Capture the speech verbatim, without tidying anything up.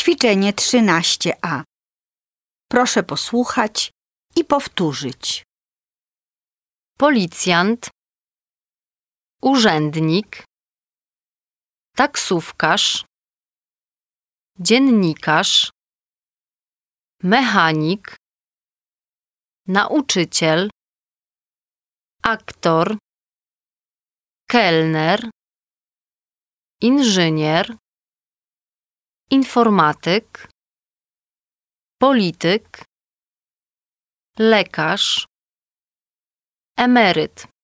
Ćwiczenie trzynaście a. Proszę posłuchać i powtórzyć. Policjant, urzędnik, taksówkarz, dziennikarz, mechanik, nauczyciel, aktor, kelner, inżynier, informatyk, polityk, lekarz, emeryt.